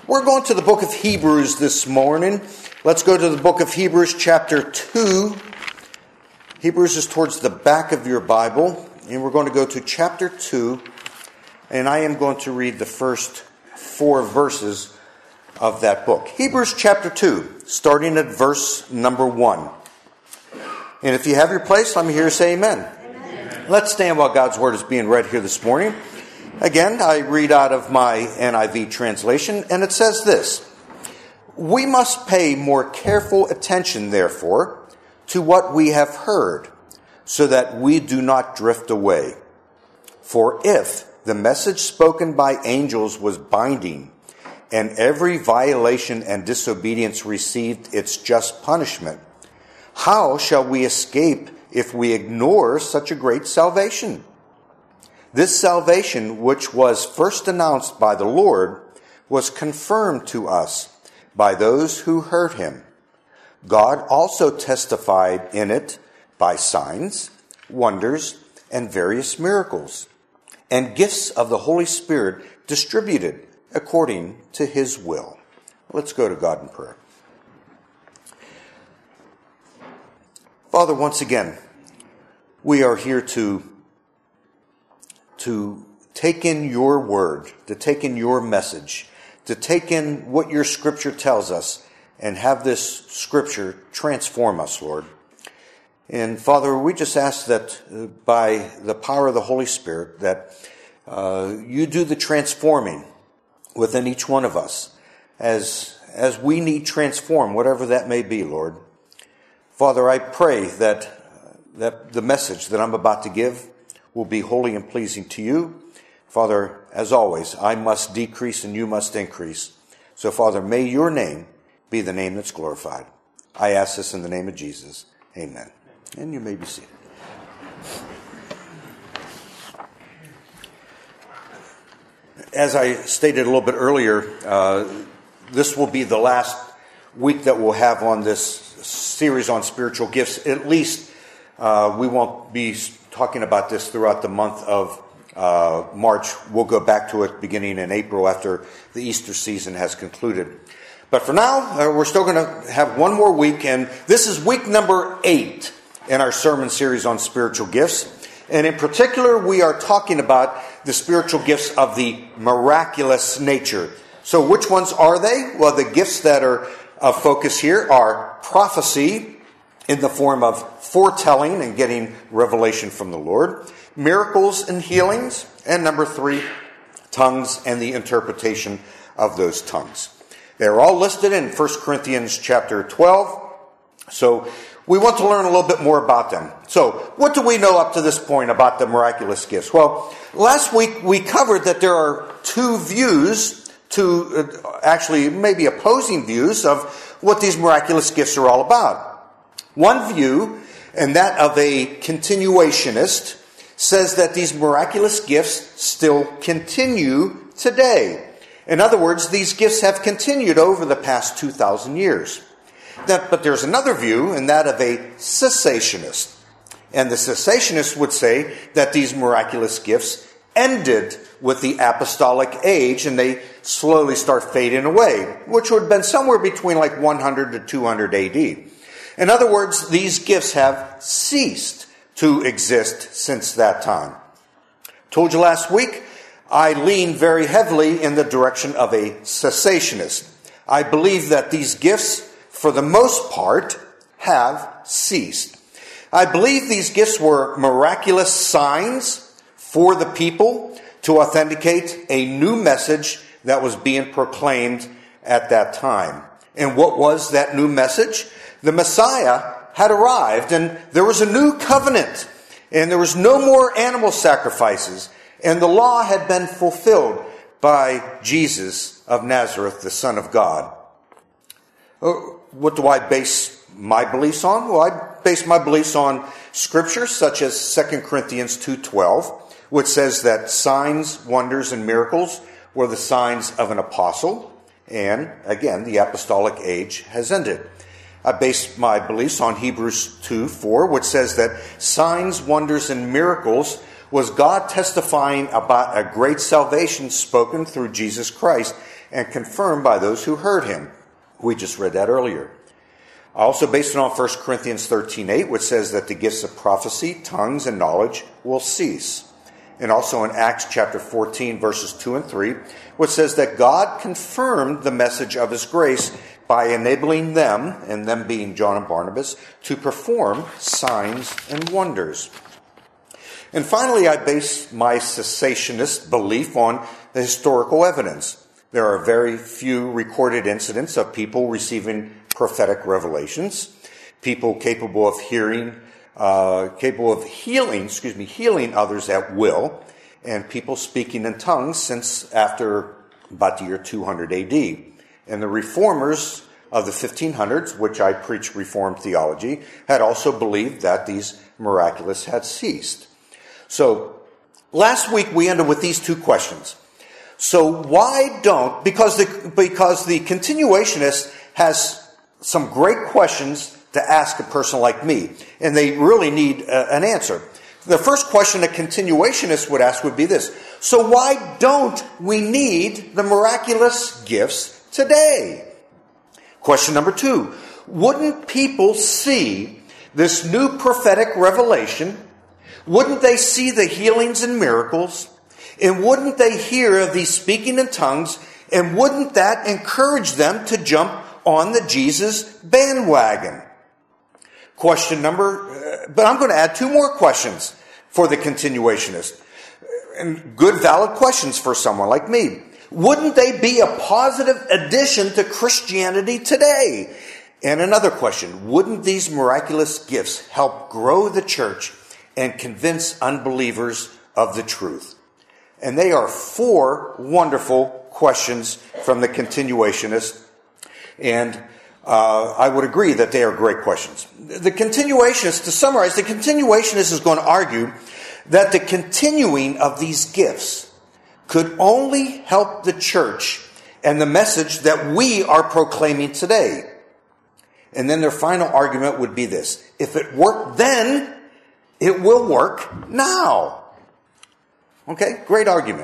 We're going to the book of Hebrews this morning. Let's go to the book of Hebrews chapter 2. Hebrews is towards the back of your Bible, and we're going to go to chapter 2, and I am going to read the first 4 verses of that book. Hebrews chapter 2, starting at verse number 1. And if you have your place, let me hear you say amen. Amen. Let's stand while God's word is being read here this morning. Again, I read out of my NIV translation, and it says this: "We must pay more careful attention, therefore, to what we have heard, so that we do not drift away. For if the message spoken by angels was binding, and every violation and disobedience received its just punishment, how shall we escape if we ignore such a great salvation? This salvation, which was first announced by the Lord, was confirmed to us by those who heard him. God also testified in it by signs, wonders, and various miracles, and gifts of the Holy Spirit distributed according to his will." Let's go to God in prayer. Father, once again, we are here to take in your word, to take in your message, to take in what your scripture tells us, and have this scripture transform us, Lord. And Father, we just ask that by the power of the Holy Spirit, that you do the transforming within each one of us as we need transform, whatever that may be, Lord. Father, I pray that the message that I'm about to give will be holy and pleasing to you. Father, as always, I must decrease and you must increase. So, Father, may your name be the name that's glorified. I ask this in the name of Jesus. Amen. And you may be seated. As I stated a little bit earlier, this will be the last week that we'll have on this series on spiritual gifts. At least we won't be talking about this throughout the month of March. We'll go back to it beginning in April after the Easter season has concluded. But for now, we're still going to have one more week, and this is week number 8 in our sermon series on spiritual gifts. And in particular, we are talking about the spiritual gifts of the miraculous nature. So which ones are they? Well, the gifts that are of focus here are prophecy in the form of foretelling and getting revelation from the Lord, miracles and healings, and number 3, tongues and the interpretation of those tongues. They're all listed in 1 Corinthians chapter 12. So we want to learn a little bit more about them. So what do we know up to this point about the miraculous gifts? Well, last week we covered that there are 2 views, actually maybe opposing views of what these miraculous gifts are all about. One view, and that of a continuationist, says that these miraculous gifts still continue today. In other words, these gifts have continued over the past 2,000 years. But there's another view, and that of a cessationist. And the cessationist would say that these miraculous gifts ended with the apostolic age, and they slowly start fading away, which would have been somewhere between like 100 to 200 AD. In other words, these gifts have ceased to exist since that time. Told you last week, I lean very heavily in the direction of a cessationist. I believe that these gifts, for the most part, have ceased. I believe these gifts were miraculous signs for the people to authenticate a new message that was being proclaimed at that time. And what was that new message? The Messiah had arrived, and there was a new covenant, and there was no more animal sacrifices, and the law had been fulfilled by Jesus of Nazareth, the Son of God. What do I base my beliefs on? Well, I base my beliefs on scripture such as 2 Corinthians 2:12, which says that signs, wonders, and miracles were the signs of an apostle, and again, the apostolic age has ended. I base my beliefs on Hebrews 2:4, which says that signs, wonders, and miracles was God testifying about a great salvation spoken through Jesus Christ and confirmed by those who heard him. We just read that earlier. I also based it on 1 Corinthians 13:8, which says that the gifts of prophecy, tongues, and knowledge will cease. And also in Acts chapter 14, verses 2 and 3, which says that God confirmed the message of his grace by enabling them, and them being John and Barnabas, to perform signs and wonders. And finally, I base my cessationist belief on the historical evidence. There are very few recorded incidents of people receiving prophetic revelations, people capable of healing others at will, and people speaking in tongues since after about the year 200 AD. And the reformers of the 1500s, which I preach Reformed theology, had also believed that these miraculous had ceased. So last week we ended with these two questions. So why don't, because the continuationist has some great questions to ask a person like me, and they really need an answer. The first question a continuationist would ask would be this: so why don't we need the miraculous gifts today? Question number 2, wouldn't people see this new prophetic revelation? Wouldn't they see the healings and miracles? And wouldn't they hear of these speaking in tongues? And wouldn't that encourage them to jump on the Jesus bandwagon? But I'm going to add 2 more questions for the continuationist. And good, valid questions for someone like me. Wouldn't they be a positive addition to Christianity today? And another question, wouldn't these miraculous gifts help grow the church and convince unbelievers of the truth? And they are 4 wonderful questions from the continuationist. And I would agree that they are great questions. The continuationist, to summarize, the continuationist is going to argue that the continuing of these gifts could only help the church and the message that we are proclaiming today. And then their final argument would be this: if it worked then, it will work now. Okay, great argument.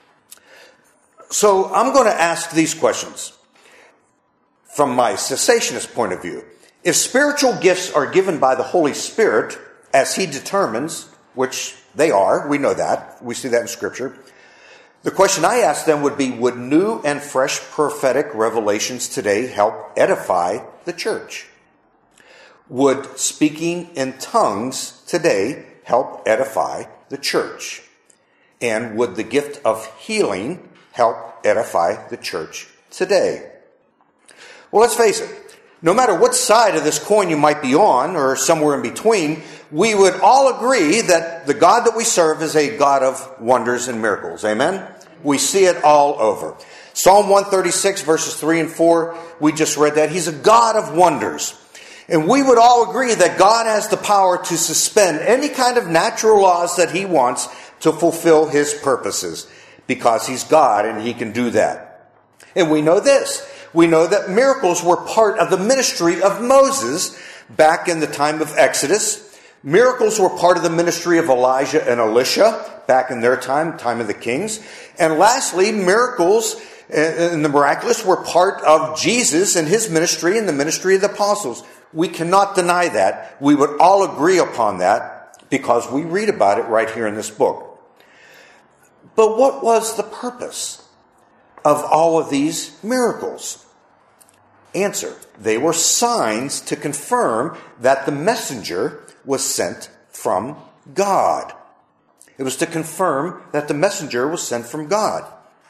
So I'm going to ask these questions from my cessationist point of view. If spiritual gifts are given by the Holy Spirit, as he determines, which they are, we know that, we see that in Scripture, the question I ask them would be, would new and fresh prophetic revelations today help edify the church? Would speaking in tongues today help edify the church? And would the gift of healing help edify the church today? Well, let's face it. No matter what side of this coin you might be on, or somewhere in between, we would all agree that the God that we serve is a God of wonders and miracles. Amen? We see it all over. Psalm 136, verses 3 and 4, we just read that. He's a God of wonders. And we would all agree that God has the power to suspend any kind of natural laws that he wants to fulfill his purposes, because he's God and he can do that. And we know this. We know that miracles were part of the ministry of Moses back in the time of Exodus. Miracles were part of the ministry of Elijah and Elisha back in their time of the kings. And lastly, miracles and the miraculous were part of Jesus and his ministry and the ministry of the apostles. We cannot deny that. We would all agree upon that because we read about it right here in this book. But what was the purpose of all of these miracles? Answer: they were signs to confirm that the messenger was sent from God. It was to confirm that the messenger was sent from God.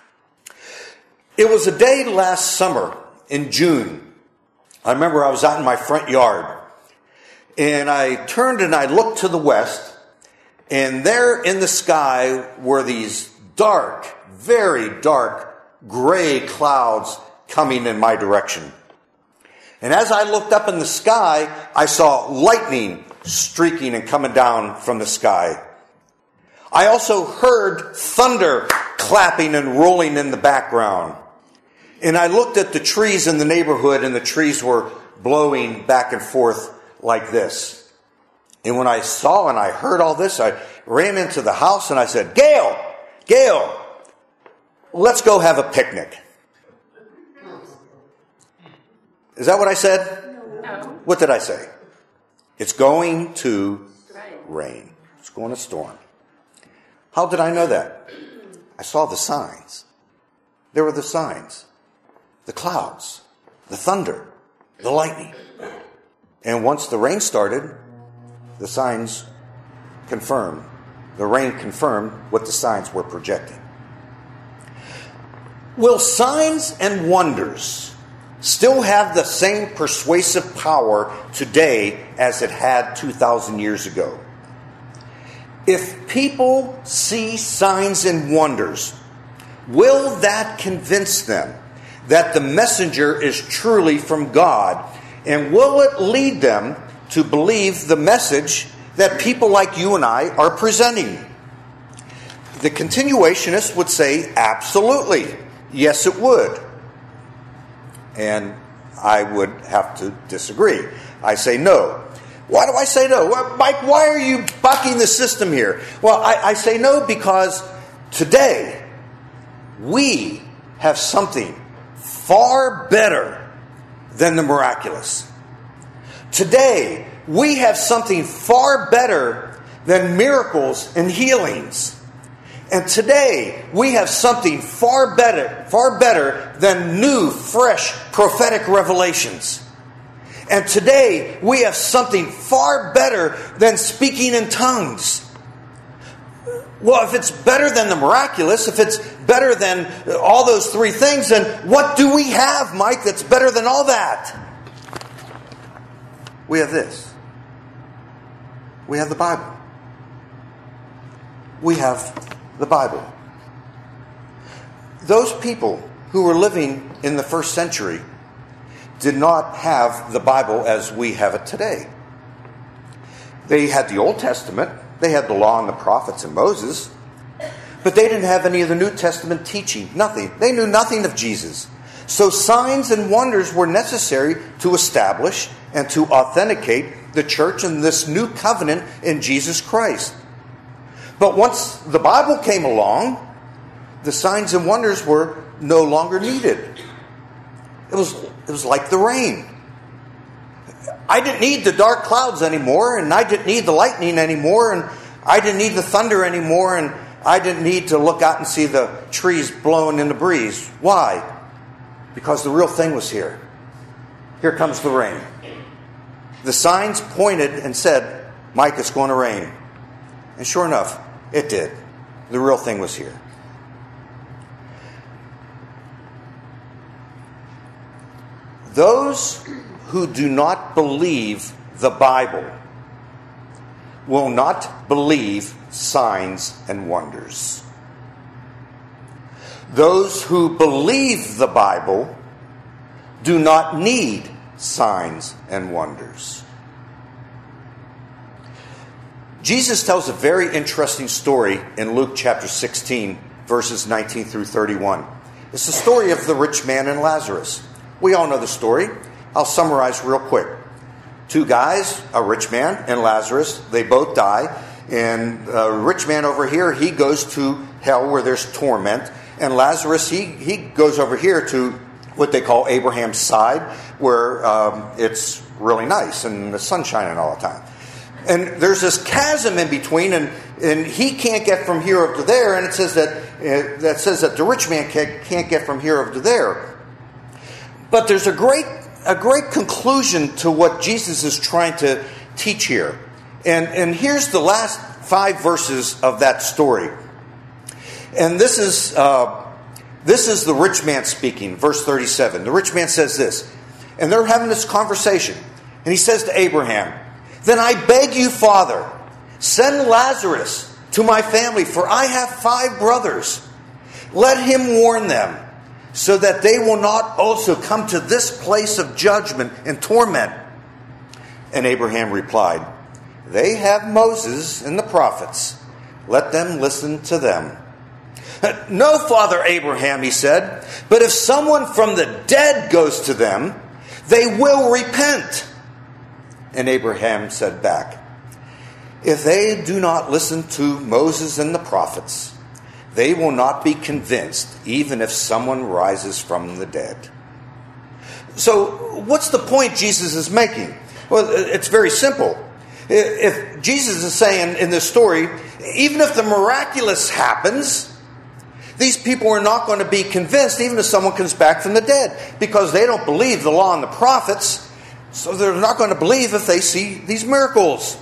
It was a day last summer in June. I remember I was out in my front yard, and I turned and I looked to the west, and there in the sky were these dark, very dark, gray clouds coming in my direction. And as I looked up in the sky, I saw lightning streaking and coming down from the sky. I also heard thunder clapping and rolling in the background. And I looked at the trees in the neighborhood, and the trees were blowing back and forth like this. And when I saw and I heard all this, I ran into the house and I said, Gail, let's go have a picnic. Is that what I said? No. What did I say? It's going to rain. It's going to storm. How did I know that? I saw the signs. There were the signs. The clouds, the thunder, the lightning. And once the rain started, the signs confirmed. The rain confirmed what the signs were projecting. Will signs and wonders still have the same persuasive power today as it had 2,000 years ago? If people see signs and wonders, will that convince them that the messenger is truly from God? And will it lead them to believe the message that people like you and I are presenting? The continuationists would say, absolutely. Yes, it would. And I would have to disagree. I say no. Why do I say no? Well, Mike, why are you bucking the system here? Well, I say no because today we have something far better than the miraculous. Today, we have something far better than miracles and healings. And today, we have something far better than new, fresh, prophetic revelations. And today, we have something far better than speaking in tongues. Well, if it's better than the miraculous, if it's better than all those three things, then what do we have, Mike, that's better than all that? We have this. We have the Bible. We have the Bible. Those people who were living in the first century did not have the Bible as we have it today. They had the Old Testament. They had the law and the prophets and Moses. But they didn't have any of the New Testament teaching. Nothing. They knew nothing of Jesus. So signs and wonders were necessary to establish and to authenticate the church and this new covenant in Jesus Christ. But once the Bible came along, the signs and wonders were no longer needed. It was like the rain. I didn't need the dark clouds anymore, and I didn't need the lightning anymore, and I didn't need the thunder anymore, and I didn't need to look out and see the trees blowing in the breeze. Why? Because the real thing was here. Here comes the rain. The signs pointed and said, Mike, it's going to rain. And sure enough, it did. The real thing was here. Those who do not believe the Bible will not believe signs and wonders. Those who believe the Bible do not need signs and wonders. Jesus tells a very interesting story in Luke chapter 16, verses 19 through 31. It's the story of the rich man and Lazarus. We all know the story. I'll summarize real quick. Two guys, a rich man and Lazarus, they both die. And the rich man over here, he goes to hell where there's torment. And Lazarus, he goes over here to what they call Abraham's side, where it's really nice and the sun's shining all the time. And there's this chasm in between, and he can't get from here up to there. And it says that the rich man can't get from here up to there. But there's a great conclusion to what Jesus is trying to teach here. And here's the last 5 verses of that story. And this is the rich man speaking, verse 37. The rich man says this, and they're having this conversation. And he says to Abraham, "Then I beg you, Father, send Lazarus to my family, for I have 5 brothers. Let him warn them, so that they will not also come to this place of judgment and torment." And Abraham replied, "They have Moses and the prophets. Let them listen to them." "No, Father Abraham," he said, "but if someone from the dead goes to them, they will repent." And Abraham said back, "If they do not listen to Moses and the prophets, they will not be convinced, even if someone rises from the dead." So what's the point Jesus is making? Well, it's very simple. If Jesus is saying in this story, even if the miraculous happens, these people are not going to be convinced even if someone comes back from the dead, because they don't believe the law and the prophets, so they're not going to believe if they see these miracles.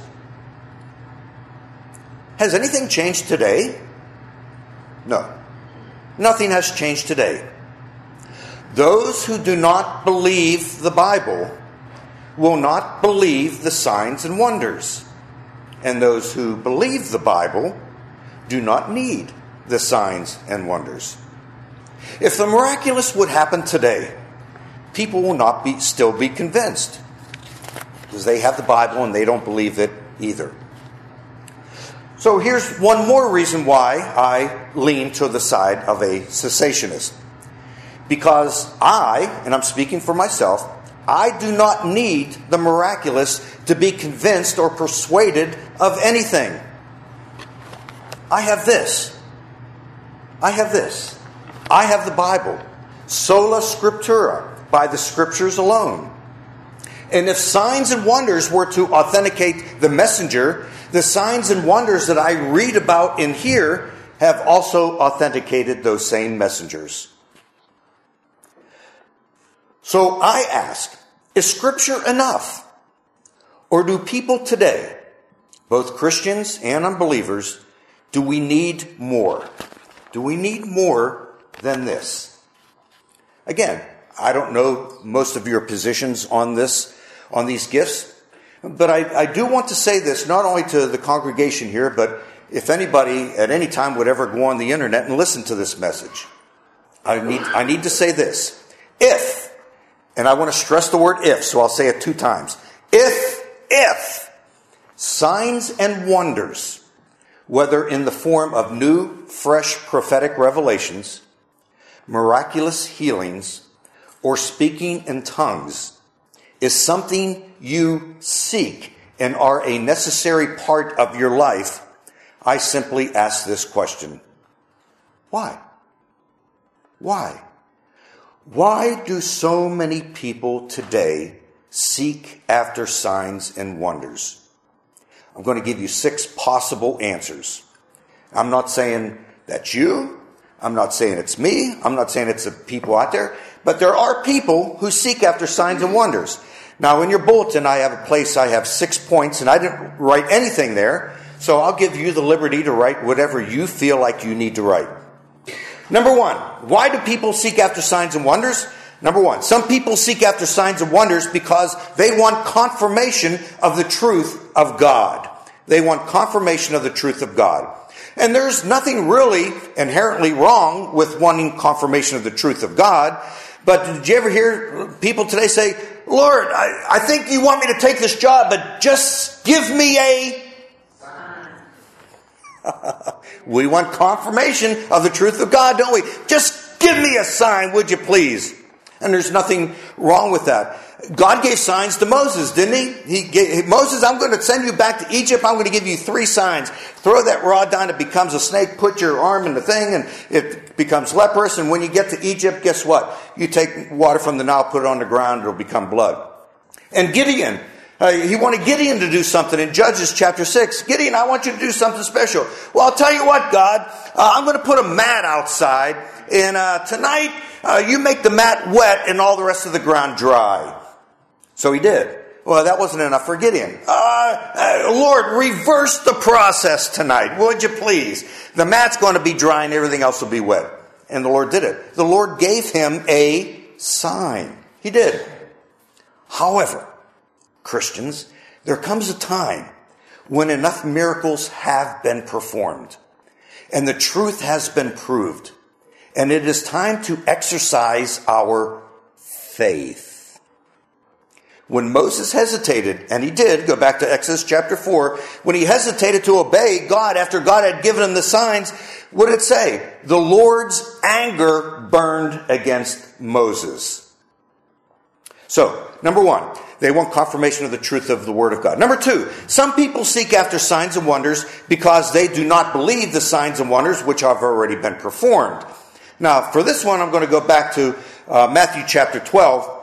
Has anything changed today? No. Nothing has changed today. Those who do not believe the Bible will not believe the signs and wonders. And those who believe the Bible do not need the signs and wonders. If the miraculous would happen today, people will not still be convinced, because they have the Bible and they don't believe it either. So here's one more reason why I lean to the side of a cessationist. Because and I'm speaking for myself, I do not need the miraculous to be convinced or persuaded of anything. I have this. I have the Bible. Sola Scriptura, by the Scriptures alone. And if signs and wonders were to authenticate the messenger, the signs and wonders that I read about in here have also authenticated those same messengers. So I ask, is Scripture enough? Or do people today, both Christians and unbelievers, do we need more? Do we need more than this? Again, I don't know most of your positions on these gifts, but I do want to say this not only to the congregation here, but if anybody at any time would ever go on the internet and listen to this message, I need to say this. If, and I want to stress the word if, so I'll say it 2 times. If signs and wonders, whether in the form of new, fresh prophetic revelations, miraculous healings, or speaking in tongues, is something you seek and are a necessary part of your life, I simply ask this question. Why? Why? Why do so many people today seek after signs and wonders? I'm going to give you 6 possible answers. I'm not saying that's you. I'm not saying it's me. I'm not saying it's the people out there. But there are people who seek after signs and wonders. Now, in your bulletin, I have 6 points, and I didn't write anything there. So I'll give you the liberty to write whatever you feel like you need to write. Number 1, why do people seek after signs and wonders? Number 1, some people seek after signs and wonders because they want confirmation of the truth of God. They want confirmation of the truth of God. And there's nothing really inherently wrong with wanting confirmation of the truth of God. But did you ever hear people today say, Lord, I think you want me to take this job, but just give me a... We want confirmation of the truth of God, don't we? Just give me a sign, would you please? And there's nothing wrong with that. God gave signs to Moses, didn't he? He gave, Moses, I'm going to send you back to Egypt. I'm going to give you 3 signs. Throw that rod down, it becomes a snake. Put your arm in the thing, and it becomes leprous. And when you get to Egypt, guess what? You take water from the Nile, put it on the ground, it'll become blood. And Gideon, he wanted Gideon to do something in Judges chapter 6. Gideon, I want you to do something special. Well, I'll tell you what, God. I'm going to put a mat outside. And tonight, you make the mat wet and all the rest of the ground dry. So he did. Well, that wasn't enough for Gideon. Lord, reverse the process tonight, would you please? The mat's going to be dry and everything else will be wet. And the Lord did it. The Lord gave him a sign. He did. However, Christians, there comes a time when enough miracles have been performed and the truth has been proved, and it is time to exercise our faith. When Moses hesitated, and he did, go back to Exodus chapter 4, when he hesitated to obey God after God had given him the signs, what did it say? The Lord's anger burned against Moses. So, number 1, they want confirmation of the truth of the Word of God. Number 2, some people seek after signs and wonders because they do not believe the signs and wonders which have already been performed. Now, for this one, I'm going to go back to Matthew chapter 12.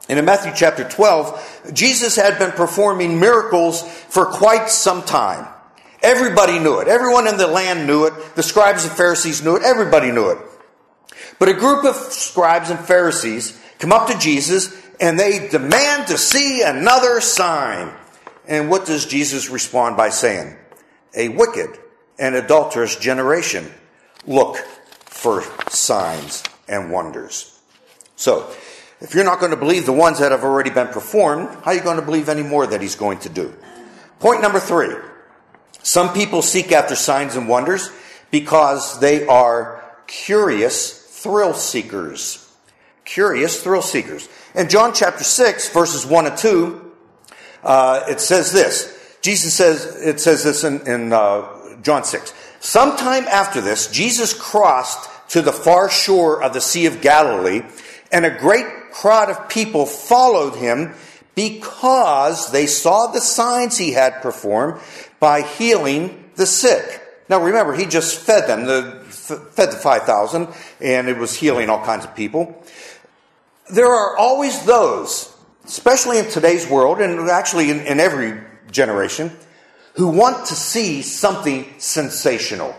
And in Matthew chapter 12, Jesus had been performing miracles for quite some time. Everybody knew it. Everyone in the land knew it. The scribes and Pharisees knew it. Everybody knew it. But a group of scribes and Pharisees come up to Jesus and they demand to see another sign. And what does Jesus respond by saying? A wicked and adulterous generation look for signs and wonders. So, if you're not going to believe the ones that have already been performed, how are you going to believe any more that he's going to do? Point number 3. Some people seek after signs and wonders because they are curious thrill seekers. Curious thrill seekers. In John chapter 6, verses 1 and 2, it says this. It says this in John 6. Sometime after this, Jesus crossed to the far shore of the Sea of Galilee, and a great crowd of people followed him because they saw the signs he had performed by healing the sick. Now remember, he just fed them, fed the 5,000, and it was healing all kinds of people. There are always those, especially in today's world, and actually in every generation, who want to see something sensational.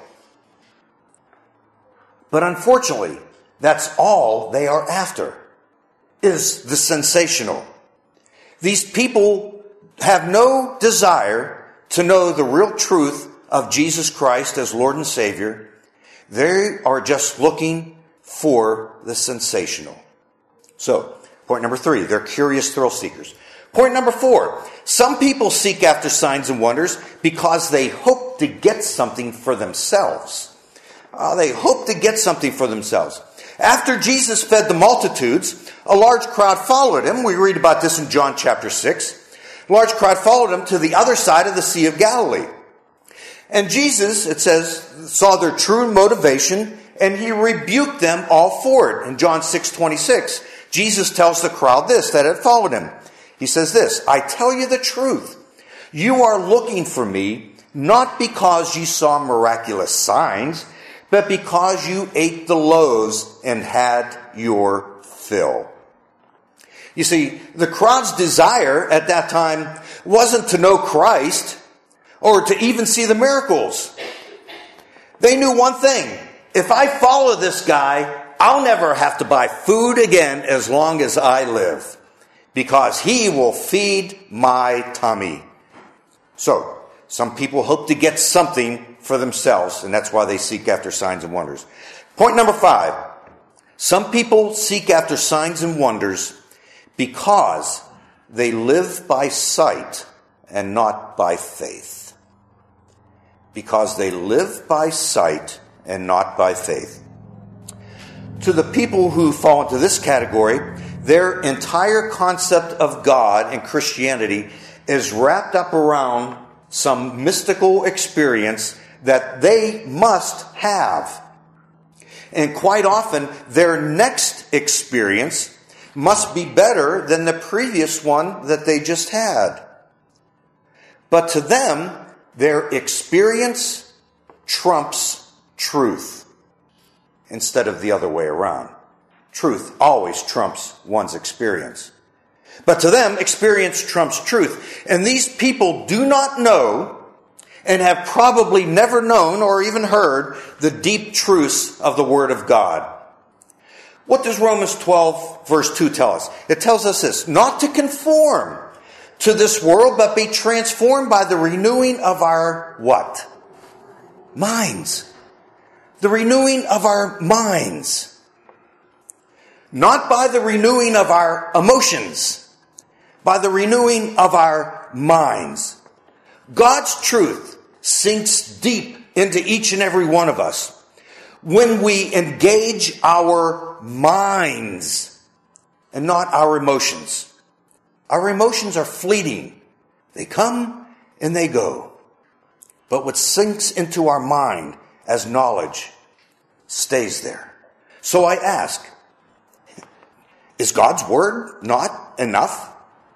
But unfortunately, that's all they are after, is the sensational. These people have no desire to know the real truth of Jesus Christ as Lord and Savior. They are just looking for the sensational. So, point number 3, they're curious thrill seekers. Point number 4, some people seek after signs and wonders because they hope to get something for themselves. They hope to get something for themselves. After Jesus fed the multitudes, a large crowd followed him. We read about this in John chapter 6. A large crowd followed him to the other side of the Sea of Galilee. And Jesus, it says, saw their true motivation, and he rebuked them all for it. In John 6:26, Jesus tells the crowd this, that had followed him. He says this, I tell you the truth. You are looking for me, not because you saw miraculous signs, but because you ate the loaves and had your fill. You see, the crowd's desire at that time wasn't to know Christ or to even see the miracles. They knew one thing. If I follow this guy, I'll never have to buy food again as long as I live, because he will feed my tummy. So, some people hope to get something for themselves, and that's why they seek after signs and wonders. Point number 5. Some people seek after signs and wonders because they live by sight and not by faith. Because they live by sight and not by faith. To the people who fall into this category, their entire concept of God and Christianity is wrapped up around some mystical experience that they must have. And quite often, their next experience must be better than the previous one that they just had. But to them, their experience trumps truth instead of the other way around. Truth always trumps one's experience. But to them, experience trumps truth. And these people do not know and have probably never known or even heard the deep truths of the Word of God. What does Romans 12 verse 2 tell us? It tells us this, not to conform to this world, but be transformed by the renewing of our what? Minds. The renewing of our minds. Not by the renewing of our emotions, by the renewing of our minds. God's truth sinks deep into each and every one of us when we engage our minds and not our emotions. Our emotions are fleeting. They come and they go. But what sinks into our mind as knowledge stays there. So I ask, is God's word not enough?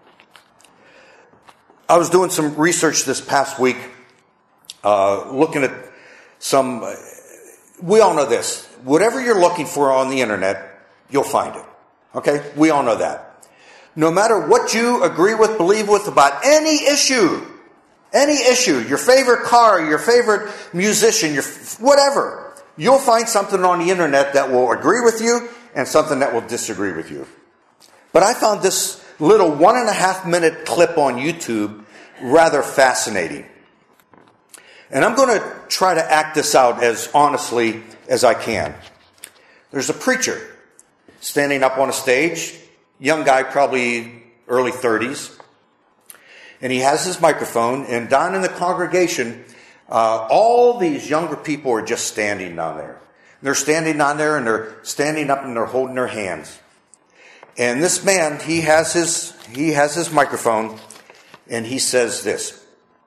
I was doing some research this past week, looking at some, we all know this. Whatever you're looking for on the internet, you'll find it. Okay? We all know that. no matter what you agree with, believe with about any issue, your favorite car, your favorite musician, your whatever, you'll find something on the internet that will agree with you and something that will disagree with you. But I found this little 1.5-minute clip on YouTube rather fascinating. And I'm going to try to act this out as honestly as I can. There's a preacher standing up on a stage, young guy, probably early 30s. And he has his microphone, and down in the congregation, all these younger people are just standing down there. They're standing down there, and they're standing up, and they're holding their hands. And this man, he has his microphone, and he says this.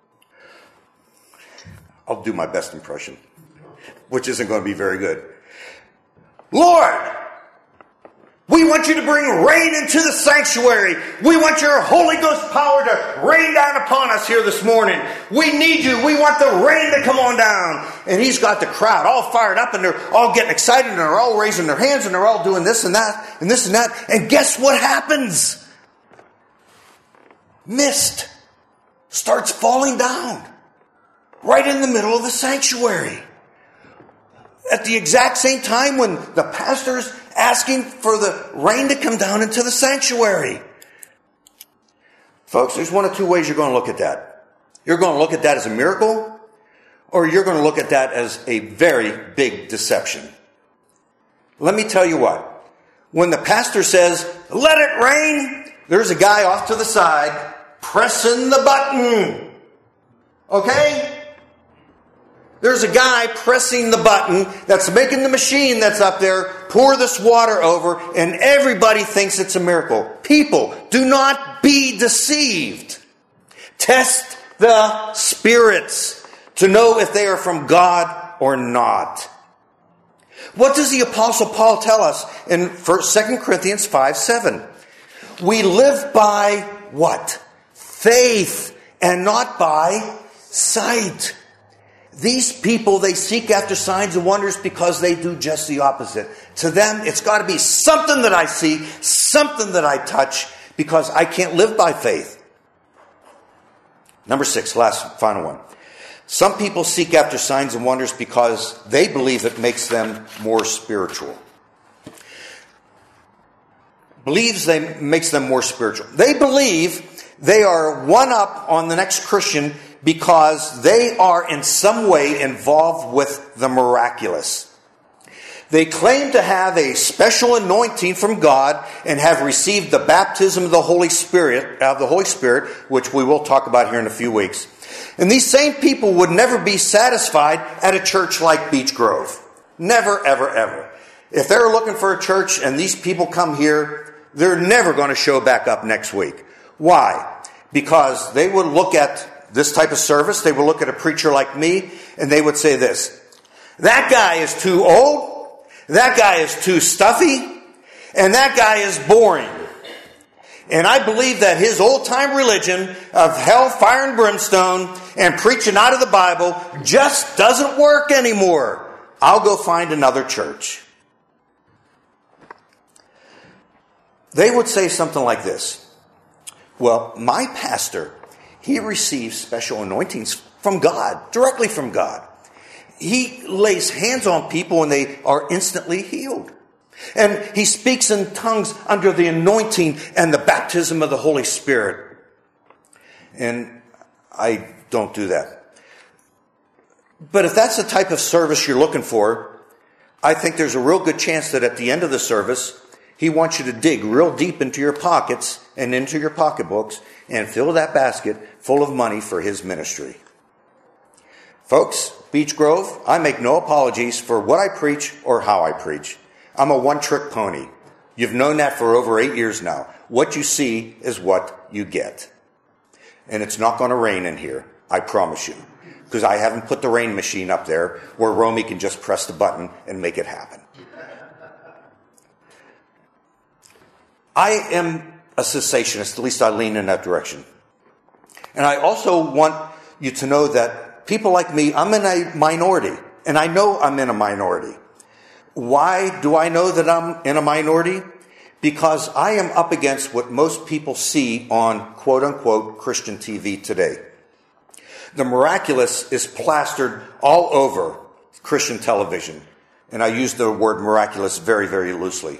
I'll do my best impression, which isn't going to be very good. Lord, we want you to bring rain into the sanctuary. We want your Holy Ghost power to rain down upon us here this morning. We need you. We want the rain to come on down. And he's got the crowd all fired up, and they're all getting excited, and they're all raising their hands, and they're all doing this and that and this and that. And guess what happens? Mist starts falling down right in the middle of the sanctuary. At the exact same time when the pastor's asking for the rain to come down into the sanctuary. Folks, there's one of two ways you're going to look at that. You're going to look at that as a miracle, or you're going to look at that as a very big deception. Let me tell you what. When the pastor says, "Let it rain," there's a guy off to the side pressing the button. Okay? There's a guy pressing the button that's making the machine that's up there pour this water over, and everybody thinks it's a miracle. People, do not be deceived. Test the spirits to know if they are from God or not. What does the Apostle Paul tell us in 2 Corinthians 5:7? We live by what? Faith, and not by sight. These people, they seek after signs and wonders because they do just the opposite. To them, it's got to be something that I see, something that I touch, because I can't live by faith. Number 6, final one. Some people seek after signs and wonders because they believe it makes them more spiritual. Makes them more spiritual. They believe they are one up on the next Christian because they are in some way involved with the miraculous. They claim to have a special anointing from God and have received the baptism of the Holy Spirit, which we will talk about here in a few weeks. And these same people would never be satisfied at a church like Beech Grove. Never, ever, ever. If they're looking for a church and these people come here, they're never going to show back up next week. Why? Because they would look at this type of service, they would look at a preacher like me, and they would say this: that guy is too old, that guy is too stuffy, and that guy is boring. And I believe that his old-time religion of hell, fire, and brimstone and preaching out of the Bible just doesn't work anymore. I'll go find another church. They would say something like this: well, my pastor, he receives special anointings from God, directly from God. He lays hands on people and they are instantly healed. And he speaks in tongues under the anointing and the baptism of the Holy Spirit. And I don't do that. But if that's the type of service you're looking for, I think there's a real good chance that at the end of the service, he wants you to dig real deep into your pockets and into your pocketbooks and fill that basket full of money for his ministry. Folks, Beech Grove, I make no apologies for what I preach or how I preach. I'm a one-trick pony. You've known that for over 8 years now. What you see is what you get. And it's not going to rain in here, I promise you. Because I haven't put the rain machine up there where Romy can just press the button and make it happen. I am a cessationist, at least I lean in that direction. And I also want you to know that people like me, I'm in a minority. And I know I'm in a minority. Why do I know that I'm in a minority? because I am up against what most people see on quote-unquote Christian TV today. The miraculous is plastered all over Christian television, and I use the word miraculous very, very loosely.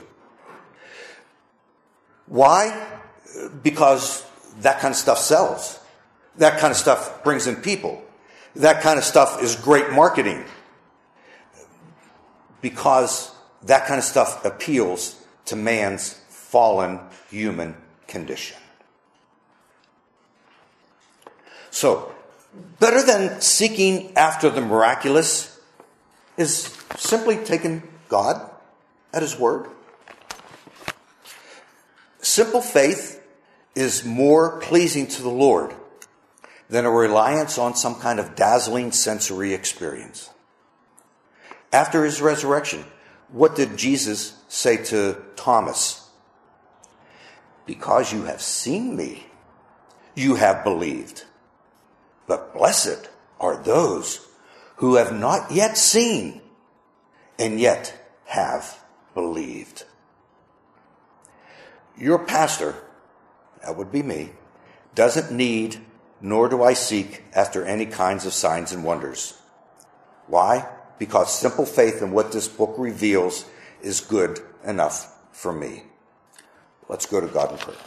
Why? Because that kind of stuff sells. That kind of stuff brings in people. That kind of stuff is great marketing. Because that kind of stuff appeals to man's fallen human condition. So, better than seeking after the miraculous is simply taking God at His word. Simple faith is more pleasing to the Lord than a reliance on some kind of dazzling sensory experience. After His resurrection, what did Jesus say to Thomas? Because you have seen me, you have believed. But blessed are those who have not yet seen and yet have believed. Your pastor, that would be me, doesn't need, nor do I seek after any kinds of signs and wonders. Why? Because simple faith in what this book reveals is good enough for me. Let's go to God in prayer.